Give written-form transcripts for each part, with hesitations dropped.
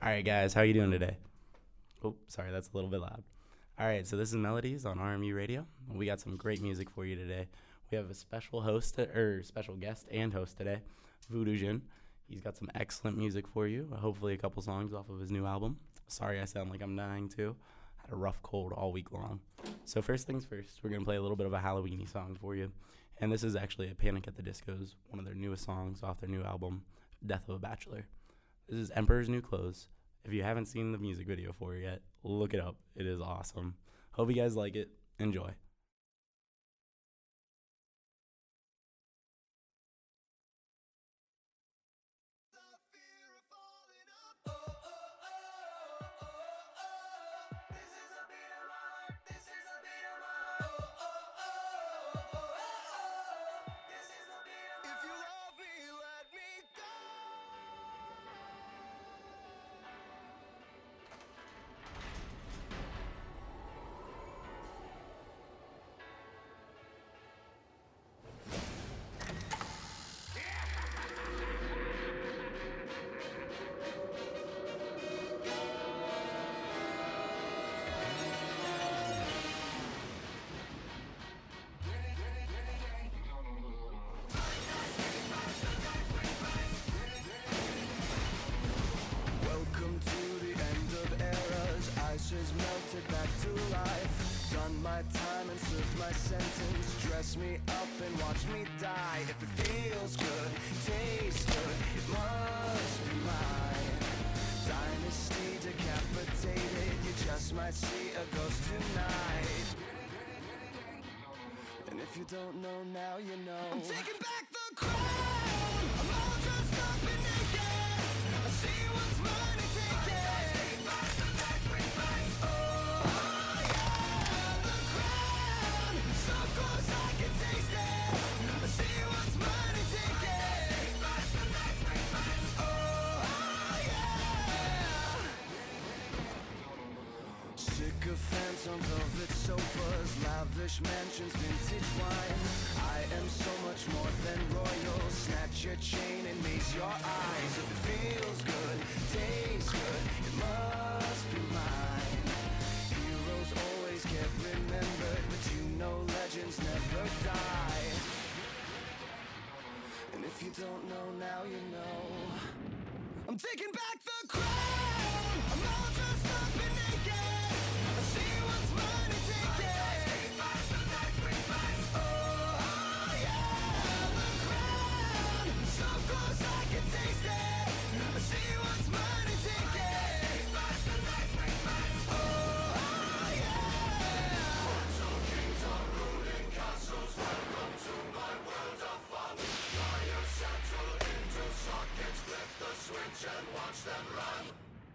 All right, guys, how you doing today? Oh, sorry, that's a little bit loud. All right, so this is Melodies on RMU Radio. We got some great music for you today. We have a special special guest and host today, Voodoo Jin. He's got some excellent music for you, hopefully a couple songs off of his new album. Sorry I sound like I'm dying too. Had a rough cold all week long. So first things first, we're going to play a little bit of a Halloween-y song for you. And this is actually a Panic at the Disco's, one of their newest songs off their new album, Death of a Bachelor. This is Emperor's New Clothes. If you haven't seen the music video for it yet, look it up. It is awesome. Hope you guys like it. Enjoy. Melted back to life. Done my time and served my sentence. Dress me up and watch me die. If it feels good, tastes good, it must be mine. Dynasty decapitated. You just might see a ghost tonight. And if you don't know now, you know. I'm taking back the crown. I'm all dressed up and naked. I see what's mine and take it. Sycophants on velvet sofas, lavish mansions, vintage wine. I am so much more than royal. Snatch your chain and maze your eyes. If it feels good, tastes good, it must be mine. Heroes always get remembered, but you know legends never die. And if you don't know now, you know. I'm taking back the crown. I'm all dressed up and naked. I see what's mine and take it. Oh yeah, the crown. So close I can taste it. I see what's mine and take it. Oh yeah. Mortal kings are ruling castles. Welcome to my world of fun. Liars settle into sockets. Flip the switch and watch them run.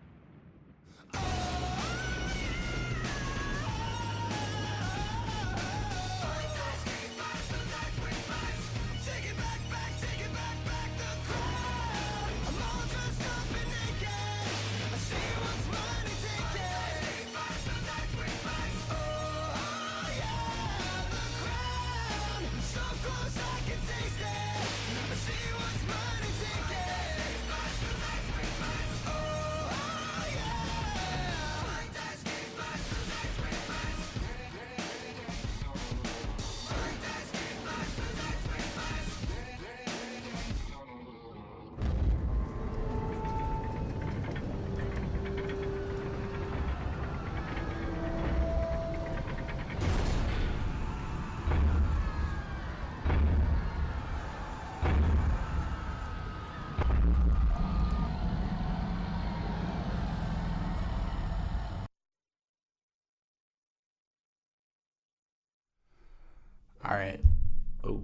All right. Oh.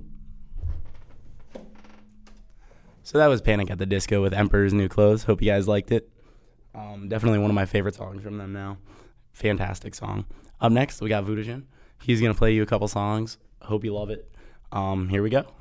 So that was Panic at the Disco with Emperor's New Clothes. Hope you guys liked it. Definitely one of my favorite songs from them now. Fantastic song. Up next, we got Voodoo Jin. He's going to play you a couple songs. Hope you love it. Here we go.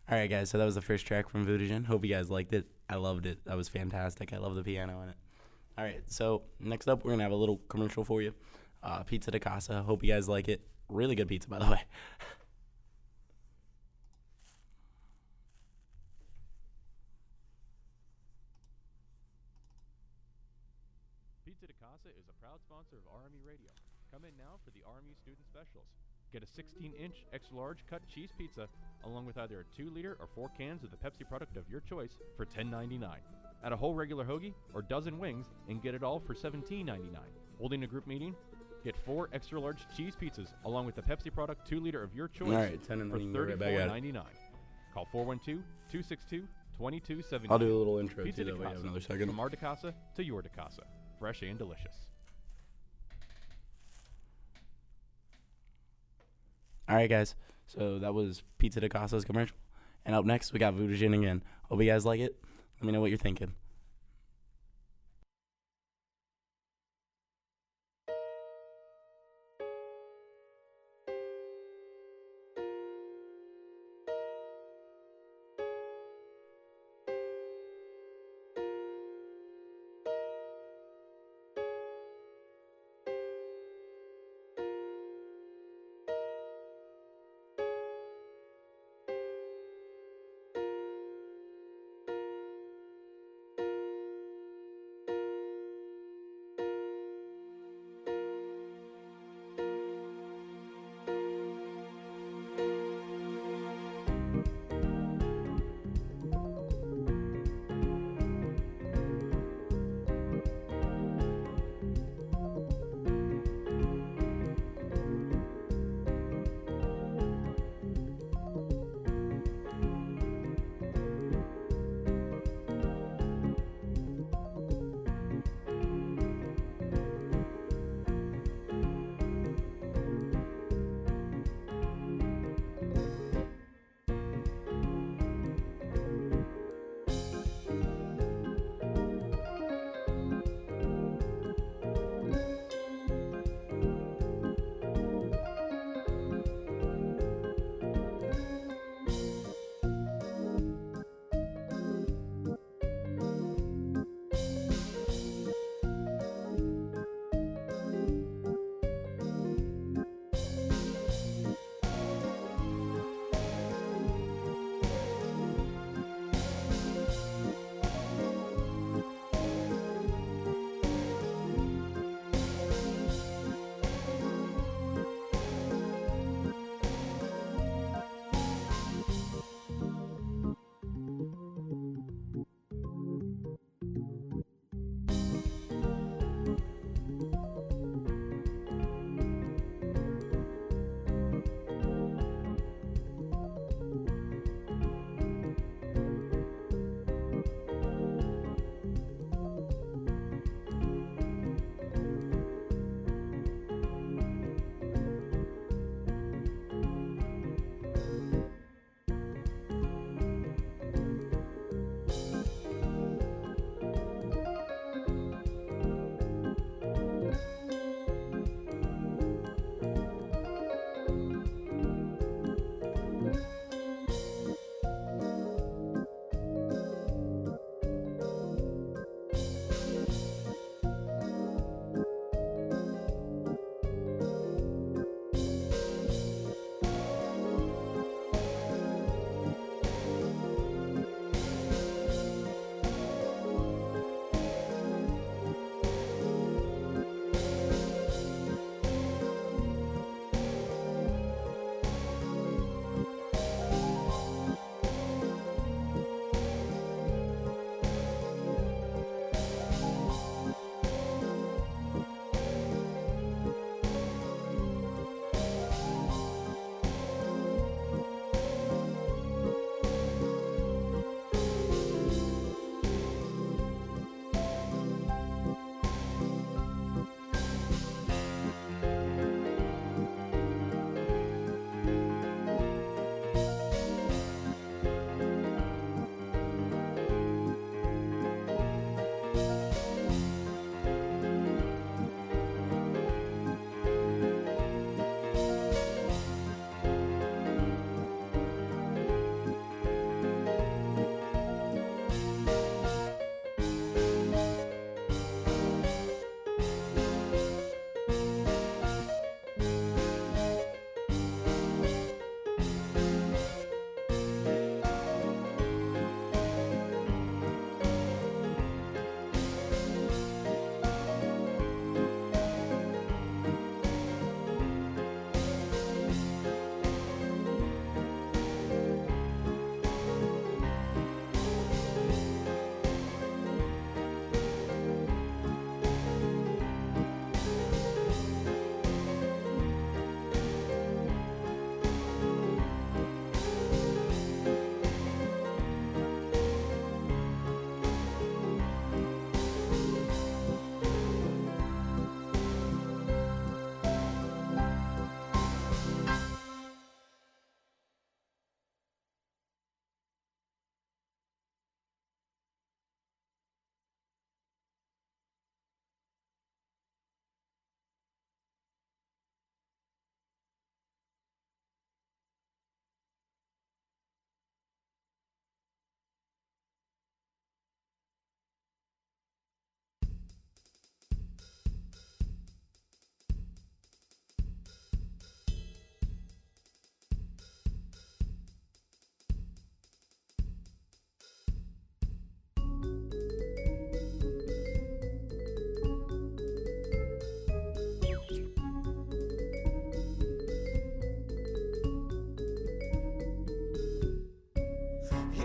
All right, guys. So that was the first track from Voodoo. Hope you guys liked it. I loved it. That was fantastic. I love the piano in it. All right. So next up, we're gonna have a little commercial for you. Pizza de Casa. Hope you guys like it. Really good pizza, by the way. Pizza de Casa is a proud sponsor of RMU Radio. Come in now for the RMU Student Specials. Get a 16-inch extra large cut cheese pizza along with either a 2-liter or 4 cans of the Pepsi product of your choice for $10.99. Add a whole regular hoagie or dozen wings and get it all for $17.99. Holding a group meeting? Get 4 extra large cheese pizzas along with the Pepsi product 2-liter of your choice All right, 10 and for then you can go right back at it. $34.99. Call 412-262-2270. I'll do a little intro Pizza too. de That way you have Casa. another second. From our de casa to your de casa. Fresh and delicious. All right, guys. So that was Pizza de Casa's commercial. And up next, we got Voodoo Gin again. Hope you guys like it. Let me know what you're thinking.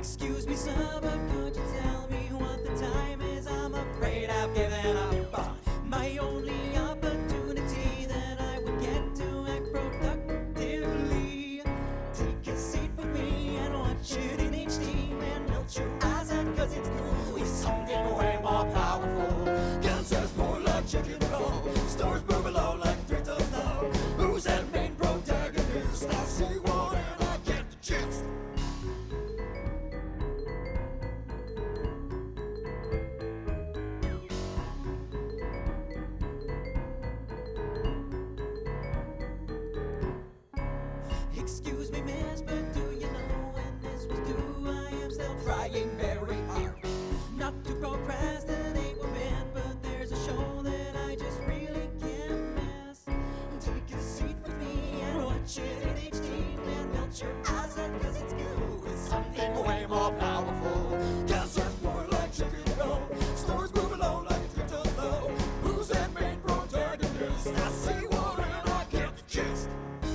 Excuse me, sir, but could you tell me what the time is? I'm afraid I've given up my only opportunity that I would get to act productively. Take a seat with me and watch it in HD and melt your eyes out, cause it's cool. It's something way more powerful. Guns more like chicken roll. Stars move below like 3 tons low. Who's that main protagonist? I see one and I get the gist. Excuse me, miss, but do you know when this was due? I am still trying very hard not to procrastinate a bit, but there's a show that I just really can't miss. Take a seat with me and watch it in HD and melt your eyes out, cause it's cool. It's something way more powerful. Guns are more like chicken roll. Stars move along like 3 tons low. Who's that main protagonist? I see one and I get the gist.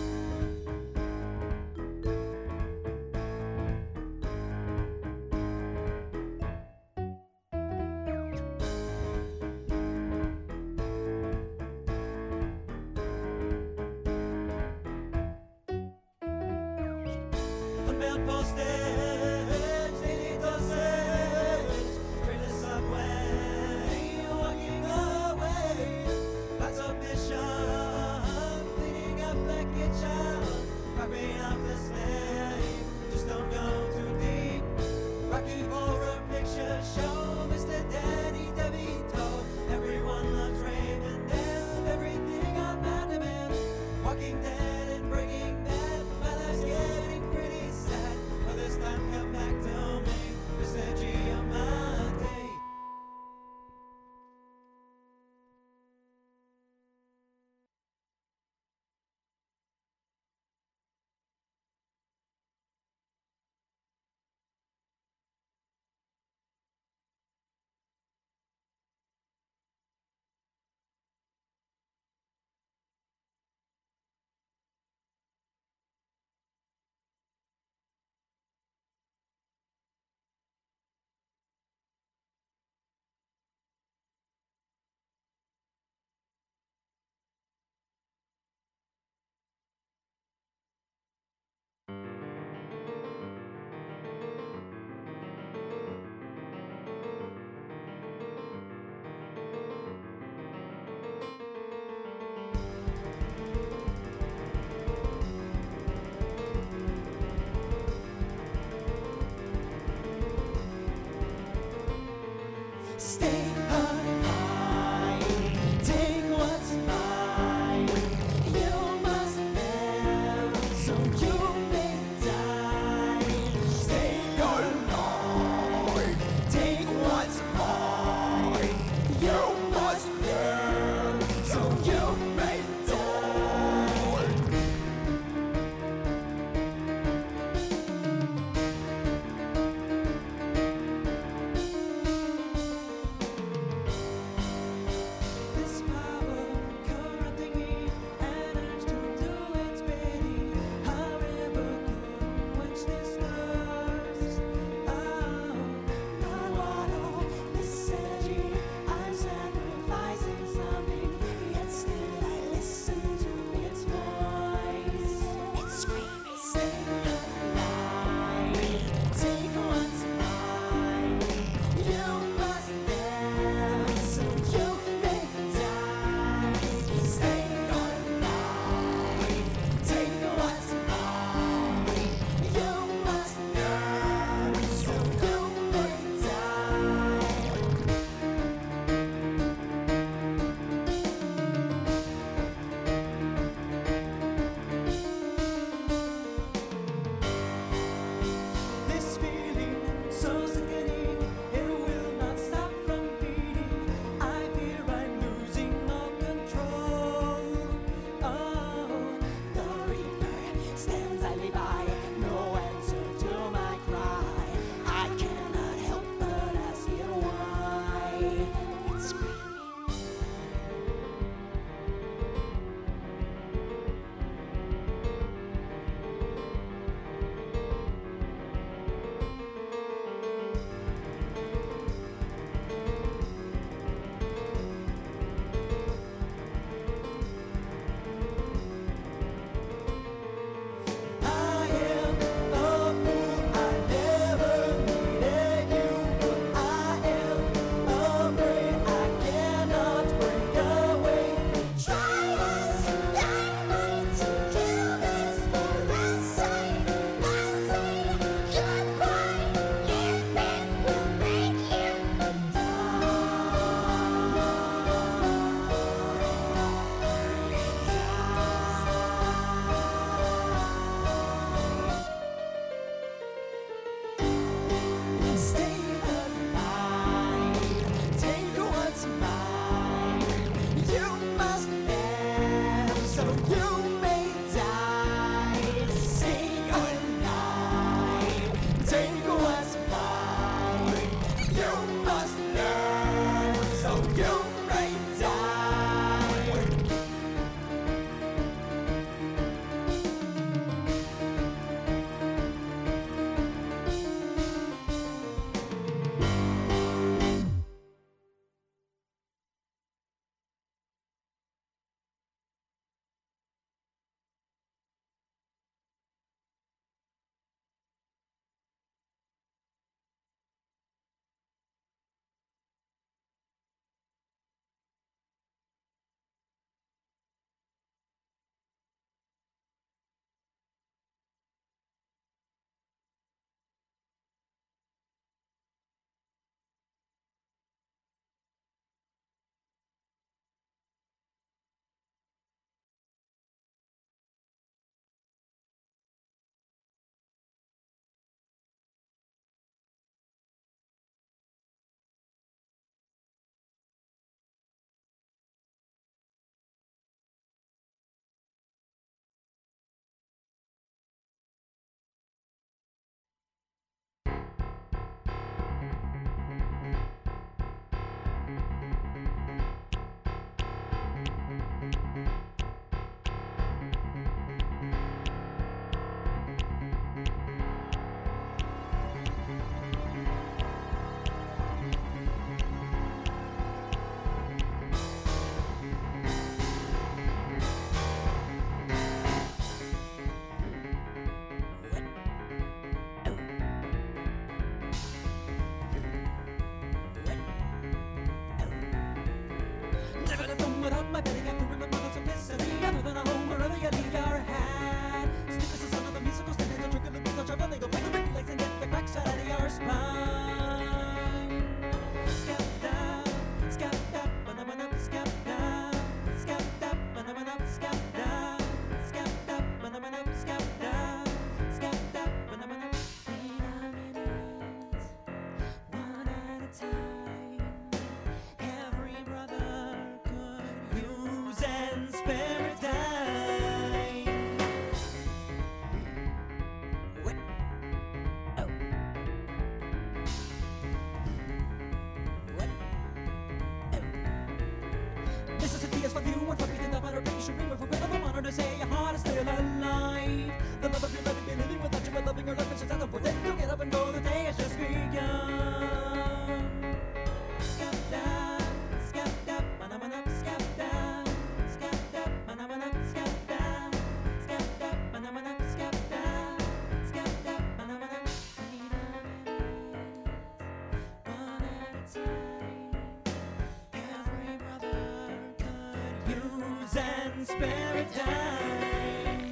The mail postage, daily dosage, train the subway, walking away. That's a mission, cleaning up the kitchen, wrapping up the slave. Just don't go too deep. Rocky Horror Picture Show, Mr. Danny DeVito. Everyone loves Raymond and everything about the man. Walking Dead and Breaking Bad, my life's getting pretty sad. But this time come back to me, Mr. Giamatti. just fuck you and fuck me to death. I don't think you should remember for rhythm. I'm honored to say your heart is still alive. The love of your life, be living without you, but loving your life is just out of it. You get up and go, the day has just begun. Spare a dime.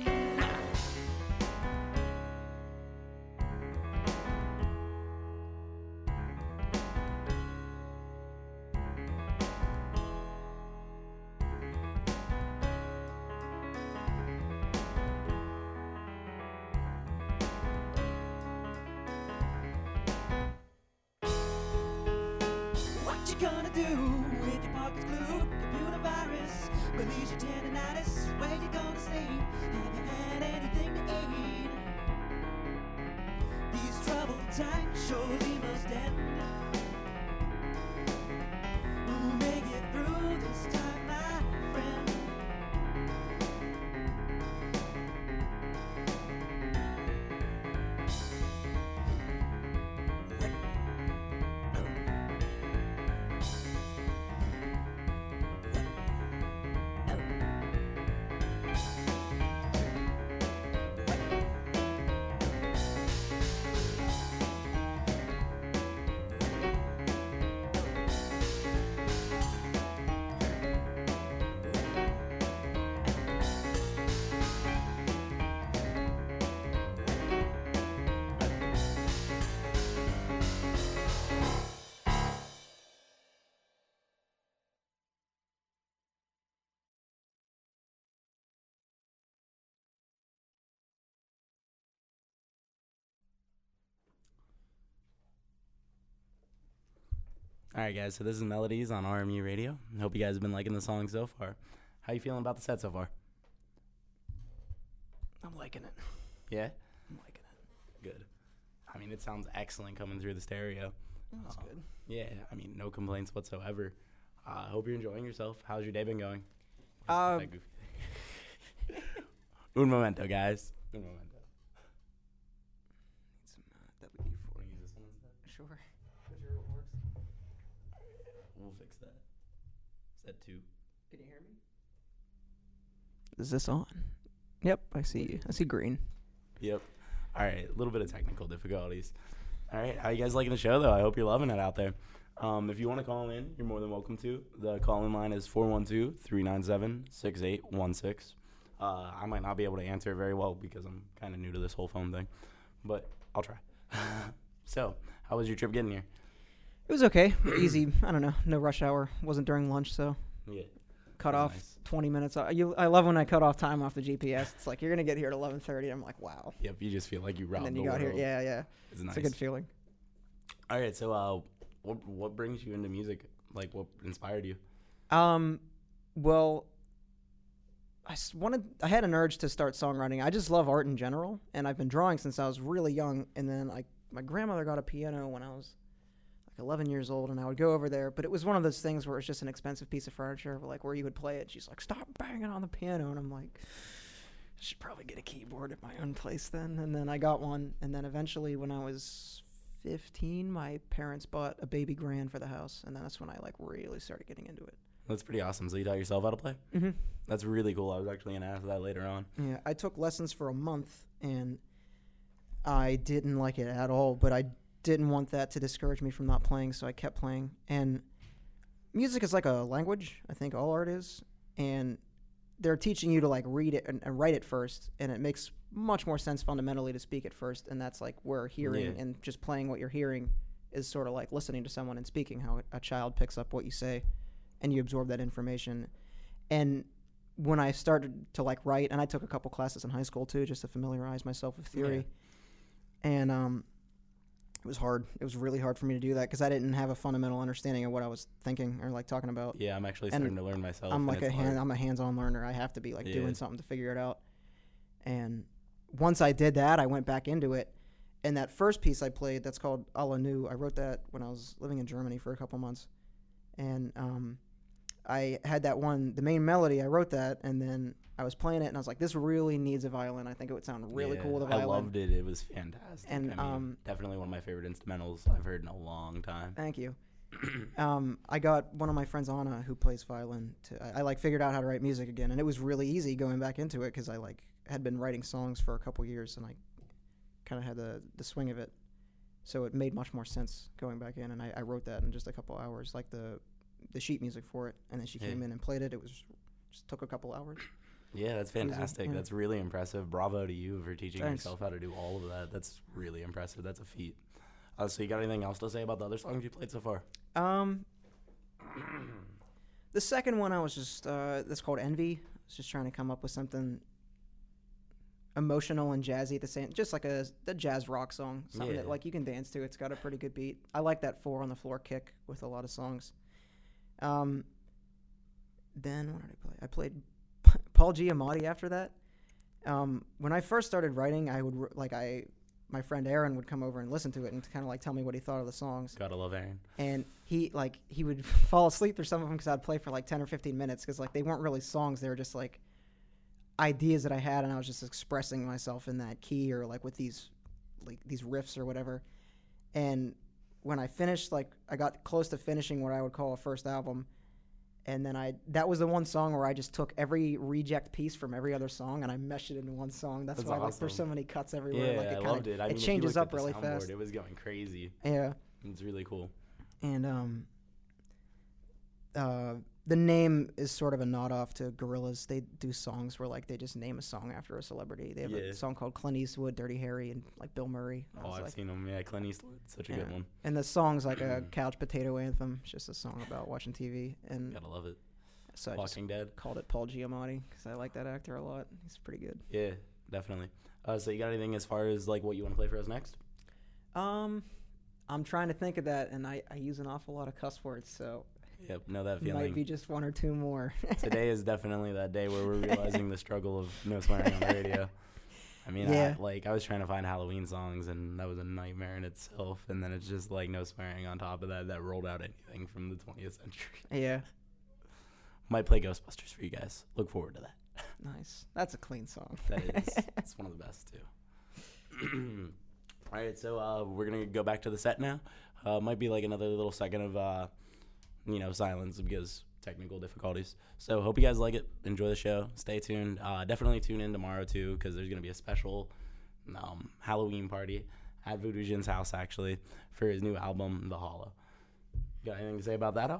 What you gonna do if your pocket's glued? Computer virus, release your tendinitis. Where you gonna sleep? Have you had anything to eat? These troubled times surely must end. We'll make it through this time, my friend. All right, guys, so this is Melodies on RMU Radio. I hope you guys have been liking the song so far. How you feeling about the set so far? I'm liking it. Yeah? I'm liking it. Good. I mean, it sounds excellent coming through the stereo. That's good. Yeah, I mean, no complaints whatsoever. I hope you're enjoying yourself. How's your day been going? Uh, That goofy thing. Un momento, guys. Un momento. Need some WD-40. Want to use this one instead? Sure. We'll fix that. Is that 2? Can you hear me? Is this on? Yep, I see you. I see green. Yep. All right, a little bit of technical difficulties. All right, how you guys liking the show, though? I hope you're loving it out there. If you want to call in, you're more than welcome to. The call-in line is 412-397-6816. I might not be able to answer it very well because I'm kind of new to this whole phone thing, but I'll try. So, how was your trip getting here? It was okay. Easy. I don't know. No rush hour. Wasn't during lunch, so Yeah. cut That's off nice. 20 minutes. I love when I cut off time off the GPS. It's like, you're going to get here at 11:30. I'm like, wow. Yep, you just feel like you robbed And then the you got here. world. Yeah, yeah. It's nice. It's a good feeling. All right, so what brings you into music? Like, what inspired you? Well, I had an urge to start songwriting. I just love art in general, and I've been drawing since I was really young. And then my grandmother got a piano when I was like 11 years old, and I would go over there. But it was one of those things where it's just an expensive piece of furniture, like where you would play it. She's like, "Stop banging on the piano," and I'm like, I should probably get a keyboard at my own place then. And then I got one, and then eventually when I was 15, my parents bought a baby grand for the house, and that's when I like really started getting into it. That's pretty awesome. So you taught yourself how to play? Mm-hmm. That's really cool. I was actually going to ask that later on. Yeah, I took lessons for a month, and I didn't like it at all, but I didn't want that to discourage me from not playing, so I kept playing. And music is like a language, I think all art is, and they're teaching you to like read it and write it first, and it makes much more sense fundamentally to speak it first, and that's like where hearing and just playing what you're hearing is sort of like listening to someone and speaking, how a child picks up what you say, and you absorb that information. And when I started to like write, and I took a couple classes in high school too, just to familiarize myself with theory, and it was hard. It was really hard for me to do that because I didn't have a fundamental understanding of what I was thinking or like talking about. Yeah, I'm actually starting to learn myself. I'm and like it's hard. I'm a hands-on learner. I have to be like Yeah. doing something to figure it out. And once I did that, I went back into it. And that first piece I played, that's called A la Nu, I wrote that when I was living in Germany for a couple months. And I had that one, the main melody. I wrote that, and then I was playing it, and I was like, "This really needs a violin. I think it would sound really cool with a violin." I loved it. It was fantastic. And, I mean, definitely one of my favorite instrumentals I've heard in a long time. Thank you. I got one of my friends, Anna, who plays violin. I like figured out how to write music again, and it was really easy going back into it because I like had been writing songs for a couple years, and I kind of had the swing of it. So it made much more sense going back in, and I wrote that in just a couple hours, like the sheet music for it, and then she came in and played it. It was just took a couple hours. Yeah, that's fantastic. Yeah. That's really impressive. Bravo to you for teaching Thanks. yourself how to do all of that. That's really impressive. That's a feat. So you got anything else to say about the other songs you played so far? The second one I was just that's called Envy. I was just trying to come up with something emotional and jazzy at the same, just like a jazz rock song, something that like you can dance to. It's got a pretty good beat. I like that 4 on the floor kick with a lot of songs. Then what did I play? I played Paul Giamatti after that. When I first started writing, I would my friend Aaron would come over and listen to it and kind of like tell me what he thought of the songs. Gotta love Aaron. And he would fall asleep through some of them because I'd play for like 10 or 15 minutes because like they weren't really songs. They were just like ideas that I had, and I was just expressing myself in that key or like with these riffs or whatever. And when I finished, like I got close to finishing what I would call a first album. And then that was the one song where I just took every reject piece from every other song and I meshed it into one song. That's why awesome. like there's so many cuts everywhere. Yeah, like I loved it. I mean, it changes if you looked up at the really soundboard, fast. It was going crazy. Yeah. It's really cool. And the name is sort of a nod off to Gorillaz. They do songs where like they just name a song after a celebrity. They have a song called Clint Eastwood, Dirty Harry, and like Bill Murray. Oh, I've seen them. Yeah, Clint Eastwood, such a good one. And the song's like a couch potato anthem. It's just a song about watching TV. And gotta love it. So I Walking Dead. Called it Paul Giamatti because I like that actor a lot. He's pretty good. Yeah, definitely. So you got anything as far as like what you want to play for us next? I'm trying to think of that, and I use an awful lot of cuss words, so Yep, know that feeling. might be just 1 or 2 more. Today is definitely that day where we're realizing the struggle of no swearing on the radio. I mean, Yeah. I was trying to find Halloween songs, and that was a nightmare in itself. And then it's just like no swearing on top of that rolled out anything from the 20th century. Yeah. Might play Ghostbusters for you guys. Look forward to that. Nice. That's a clean song. That is. It's one of the best, too. All right, so we're going to go back to the set now. Might be like another little second of, silence because technical difficulties. So hope you guys like it. Enjoy the show. Stay tuned. Definitely tune in tomorrow, too, because there's going to be a special Halloween party at Voodoo Jin's house, actually, for his new album, The Hollow. Got anything to say about that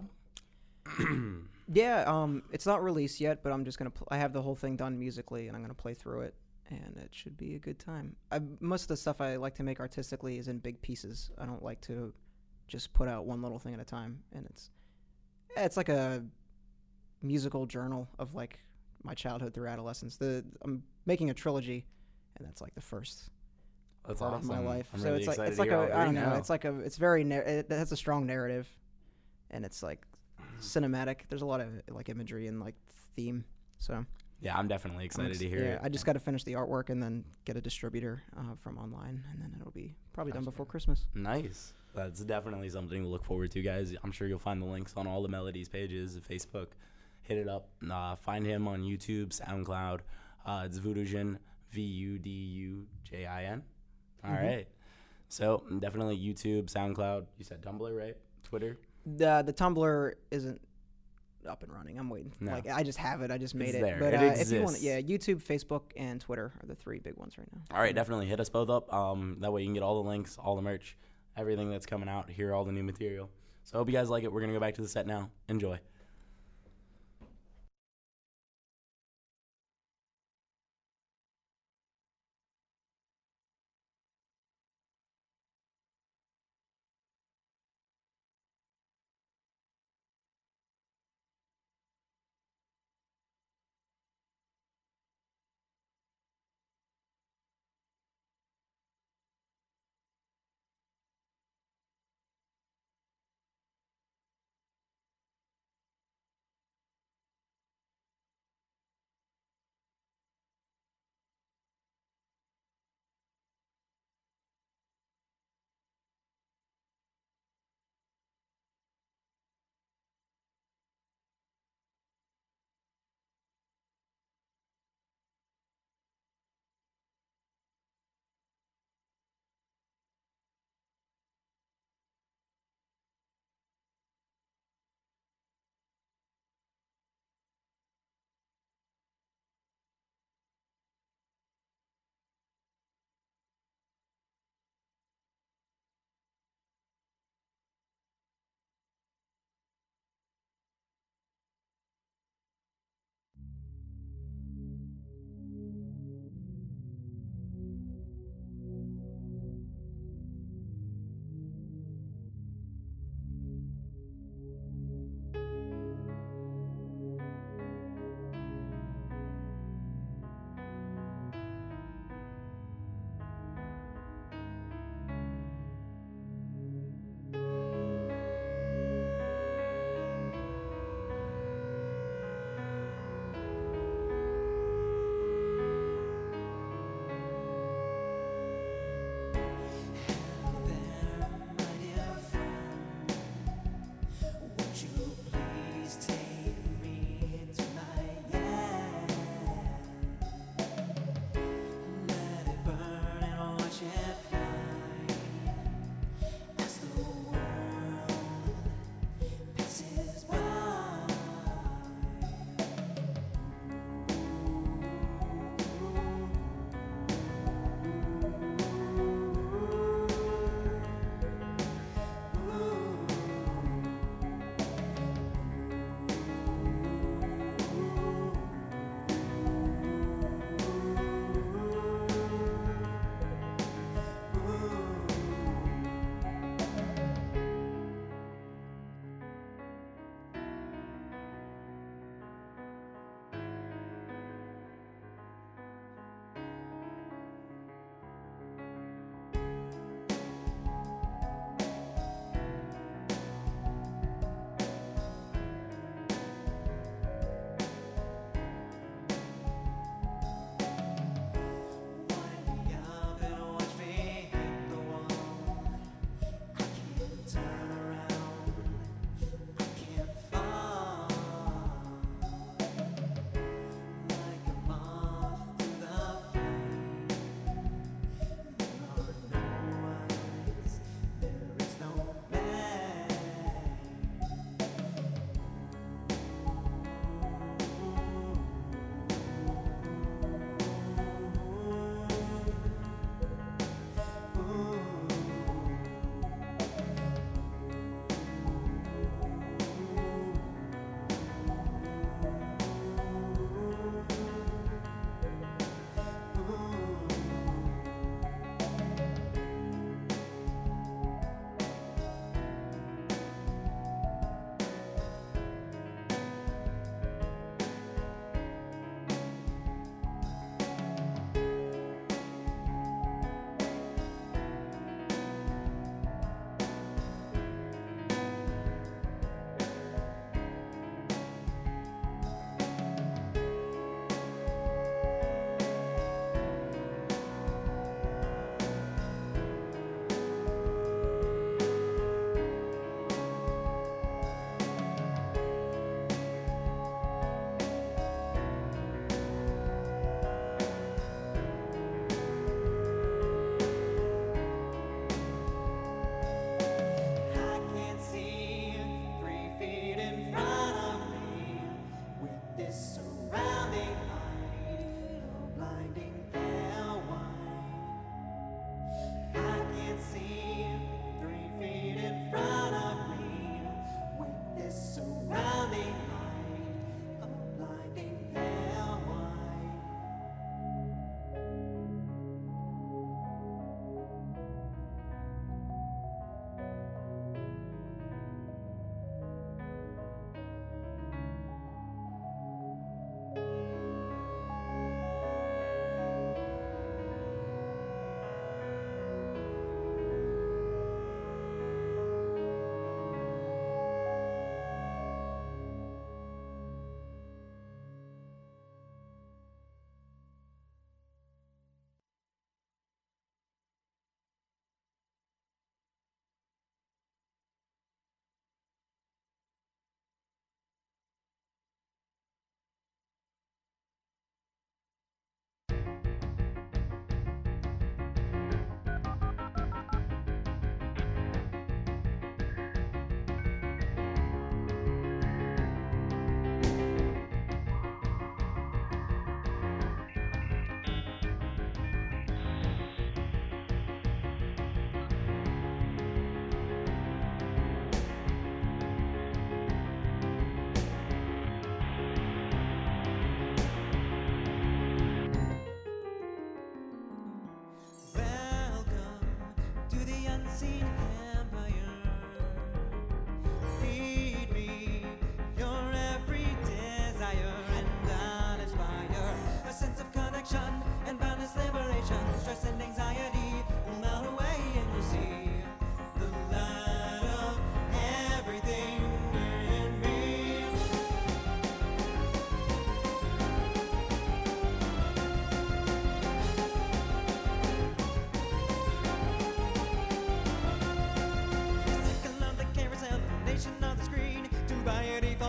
album? Yeah, it's not released yet, but I'm just going to I have the whole thing done musically, and I'm going to play through it, and it should be a good time. Most of the stuff I like to make artistically is in big pieces. I don't like to just put out one little thing at a time, and it's like a musical journal of like my childhood through adolescence. I'm making a trilogy, and that's like the first That's part awesome. of my life. I'm So really it's like excited it's to like hear a all I three don't know. now. It's like it has a strong narrative, and it's like cinematic. There's a lot of like imagery and like theme. So Yeah, I'm definitely excited to hear it. I just got to finish the artwork and then get a distributor from online, and then it'll be probably done before Christmas. Nice. That's definitely something to look forward to, guys. I'm sure you'll find the links on all the Melodies pages, Facebook. Hit it up. Find him on YouTube, SoundCloud. It's Voodoo Jin, VUDUJIN. All right. So definitely YouTube, SoundCloud. You said Tumblr, right? Twitter? The Tumblr isn't up and running. I'm waiting. No. Like I just have it. I just made It's it. there. But It if you want, exists. YouTube, Facebook, and Twitter are the 3 big ones right now. All right, definitely hit us both up. That way you can get all the links, all the merch, everything that's coming out, hear all the new material. So I hope you guys like it. We're going to go back to the set now. Enjoy.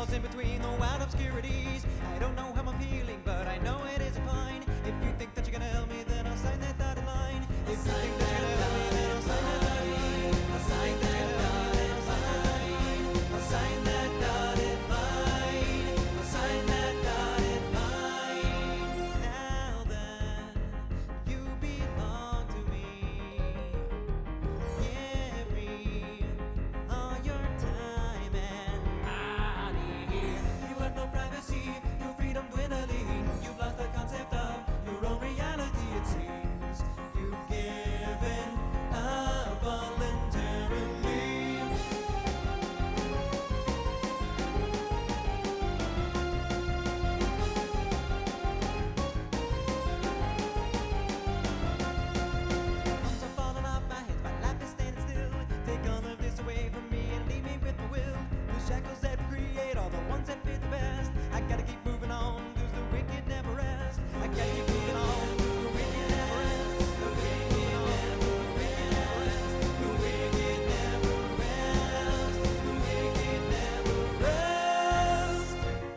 shadows in between the wild obscurities. I don't know how I'm feeling, but I know it isn't fine. If you think that you're gonna help me, then I'll sign that dotted line. If you think that you're gonna help me, then I'll sign that dotted line. I'll sign that dotted line. I'll sign that dotted line. I'll sign that dotted line. Now then, you belong to me. Give me all your time and money. You have no privacy, your freedom dwindling. You've lost the concept of your own reality, it seems. You've given up voluntarily. Arms are falling off my head, my life is standing still. Take all of this away from me and leave me with my will. The shackles that create all the ones that fit the best. I gotta keep moving on, cause the wicked never rest. I gotta keep moving on, cause the wicked never rest. The wicked never rest. The wicked never rest. The wicked never rest.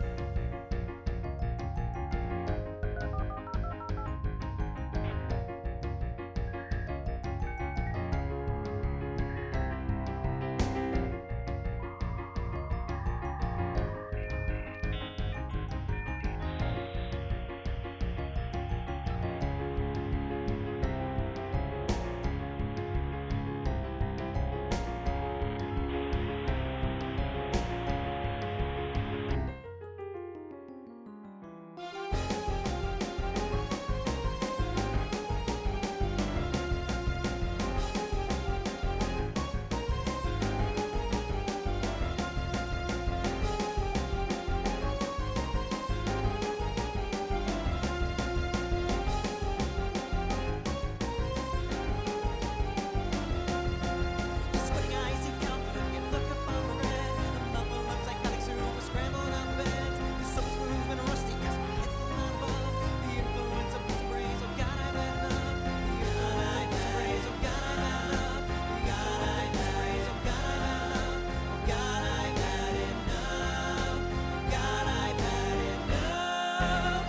Squinting eyes, see confident, and look upon the red. The muffled looks like Alex who was scrambled out of bed. The soap's smooth and rusty, cause my head's still not above. The influence of this praise, oh God, I've had enough. The influence of this praise, oh God, I've had enough. The influence of this praise, oh God, I've had enough. Oh God, I've had enough. Oh God, I've had enough.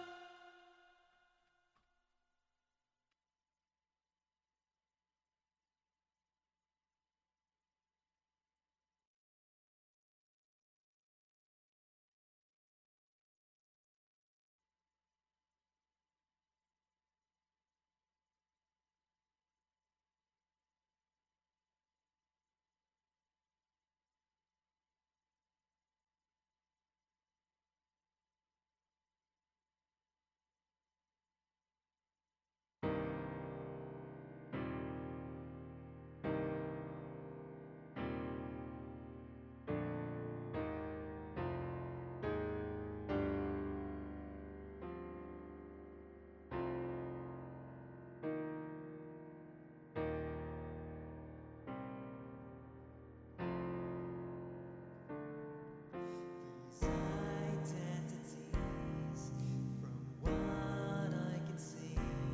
These identities, from what I can see,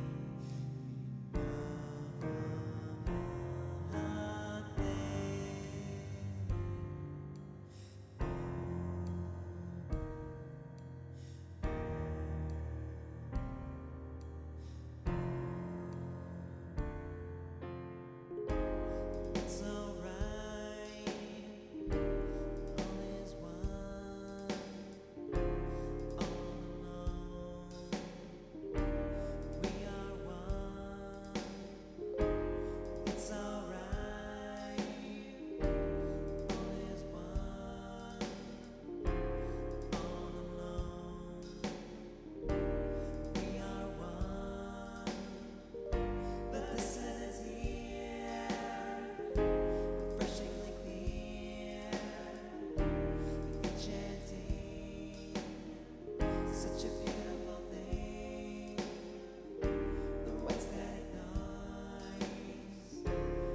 it's alright. All is one, all alone. We are one. It's alright. All is one, all alone. We are one. But the sun is here, refreshingly clear. Enchanting, such a beautiful thing. The white static noise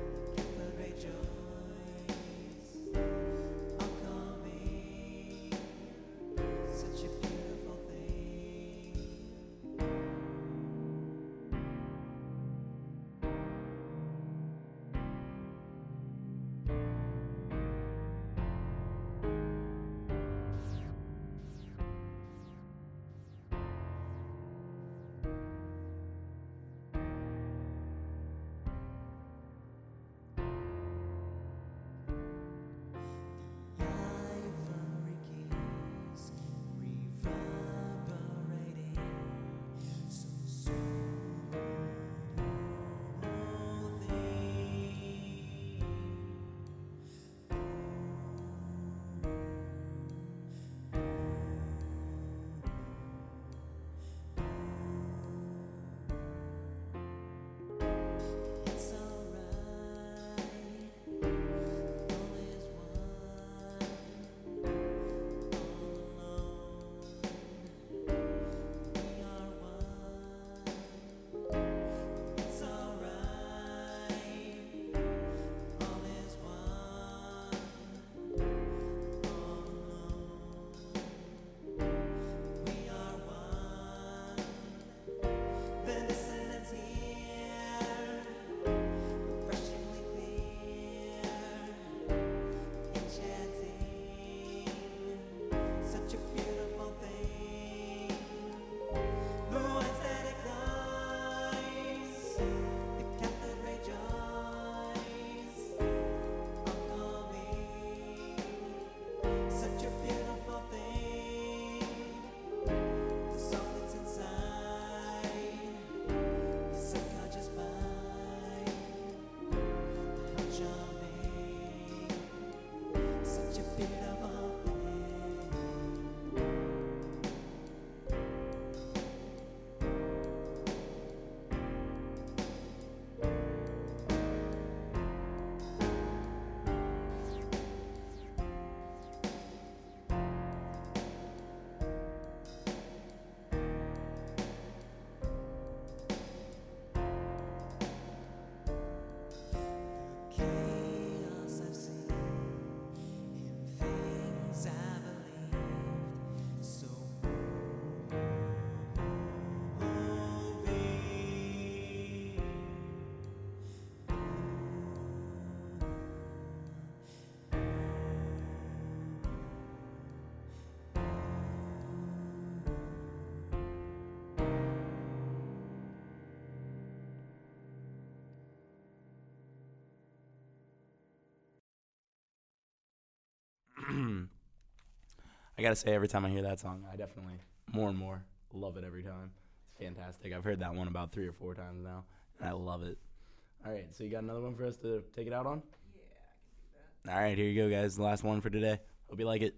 I gotta say, every time I hear that song, I definitely more and more love it every time. It's fantastic. I've heard that one about 3 or 4 times now, and I love it. All right, so you got another one for us to take it out on? Yeah, I can do that. All right, here you go, guys. The last one for today. Hope you like it.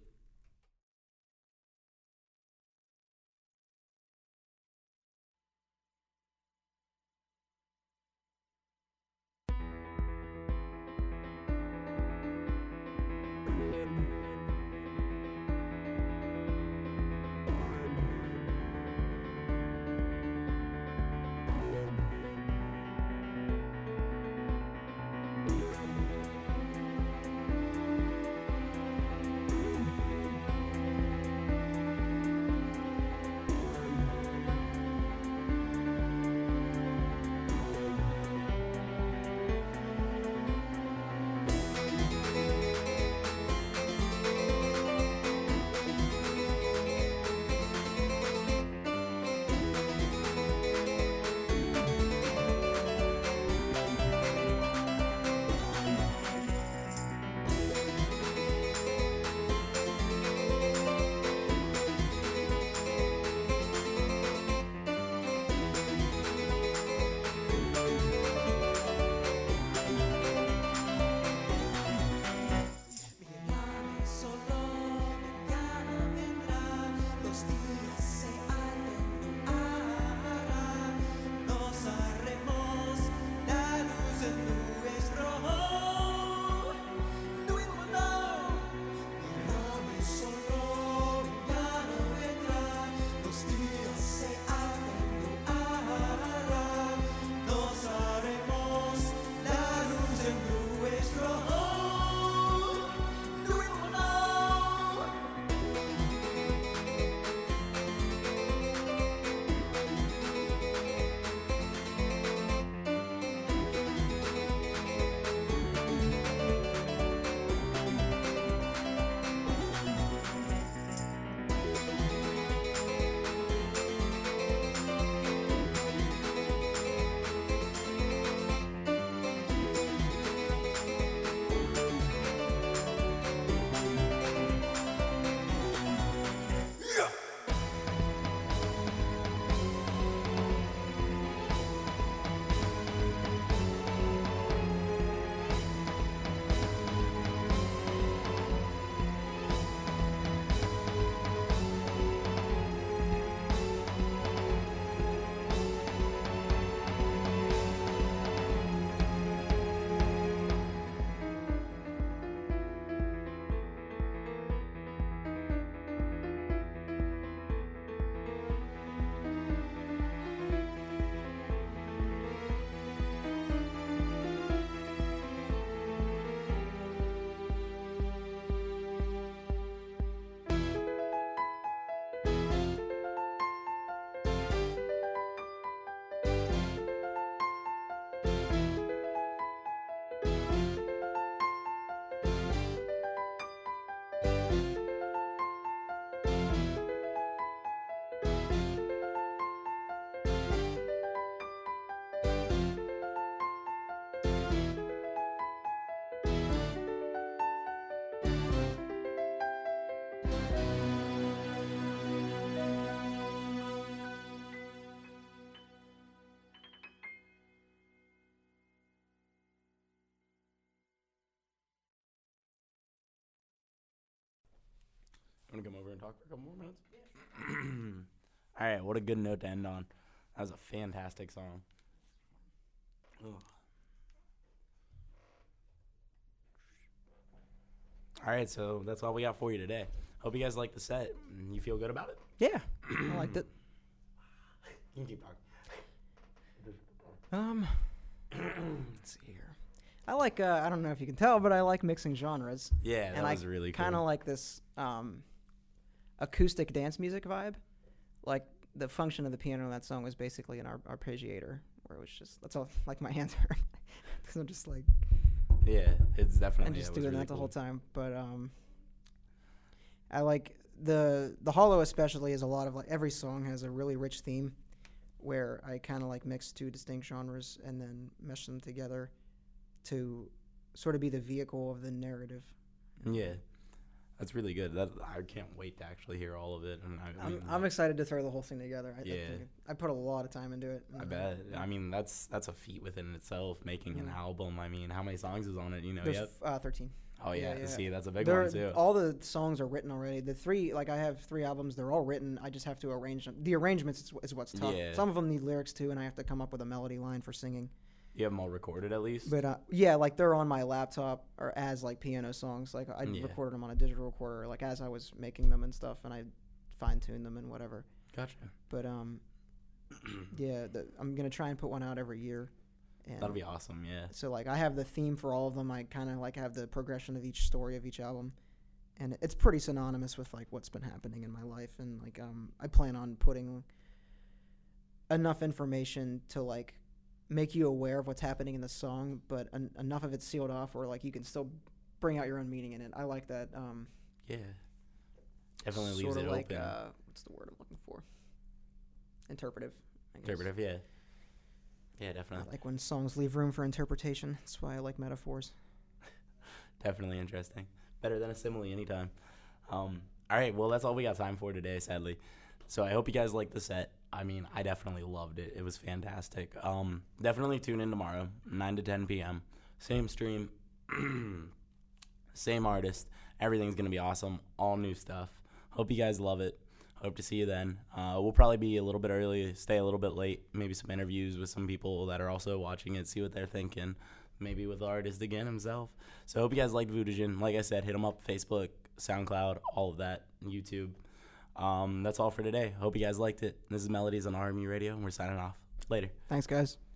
Want to come over and talk for a couple more minutes? Yeah. All right, what a good note to end on. That was a fantastic song. Ugh. All right, so that's all we got for you today. Hope you guys like the set. You feel good about it? Yeah, I liked it. You can keep talking. Let's see here. I like, I don't know if you can tell, but I like mixing genres. Yeah, that was really cool. Kind of like this acoustic dance music vibe. Like, the function of the piano in that song was basically an arpeggiator, where it was just, that's all, like, my hands hurt. Because I'm just like... Yeah, it's definitely... And just doing really that the cool. whole time. But I like, the Hollow especially is a lot of, like, every song has a really rich theme, where I kind of, like, mix two distinct genres and then mesh them together to sort of be the vehicle of the narrative. Yeah. That's really good. I can't wait to actually hear all of it. And I'm excited to throw the whole thing together. I Yeah. think I put a lot of time into it. I bet. I mean, that's a feat within itself, making an album. I mean, how many songs is on it? You know, There's yet? 13. Oh, yeah. yeah. See, that's a big one, too. All the songs are written already. The three, like I have 3 albums. They're all written. I just have to arrange them. The arrangements is what's tough. Yeah. Some of them need lyrics too, and I have to come up with a melody line for singing. You have them all recorded at least? But yeah, like they're on my laptop or as like piano songs. Like I Yeah. recorded them on a digital recorder, like as I was making them and stuff, and I fine tuned them and whatever. Gotcha. But yeah, I'm gonna try and put one out every year. And That'll be awesome, yeah. so like I have the theme for all of them. I kind of like have the progression of each story of each album, and it's pretty synonymous with like what's been happening in my life. And like I plan on putting enough information to like make you aware of what's happening in the song, but enough of it's sealed off where like you can still bring out your own meaning in it. I like that. Yeah. Definitely leaves sort it of like open. what's the word I'm looking for? Interpretive. I guess. Interpretive, yeah. Yeah, definitely. Like when songs leave room for interpretation. That's why I like metaphors. Definitely interesting. Better than a simile anytime. All right, well, that's all we got time for today, sadly. So I hope you guys liked the set. I mean, I definitely loved it. It was fantastic. Definitely tune in tomorrow, 9 to 10 p.m. Same stream, same artist. Everything's going to be awesome. All new stuff. Hope you guys love it. Hope to see you then. We'll probably be a little bit early, stay a little bit late, maybe some interviews with some people that are also watching it, see what they're thinking, maybe with the artist again himself. So I hope you guys liked Voodogen. Like I said, hit him up, Facebook, SoundCloud, all of that, YouTube. That's all for today. Hope you guys liked it. This is Melodies on RMU Radio, and we're signing off. Later. Thanks, guys.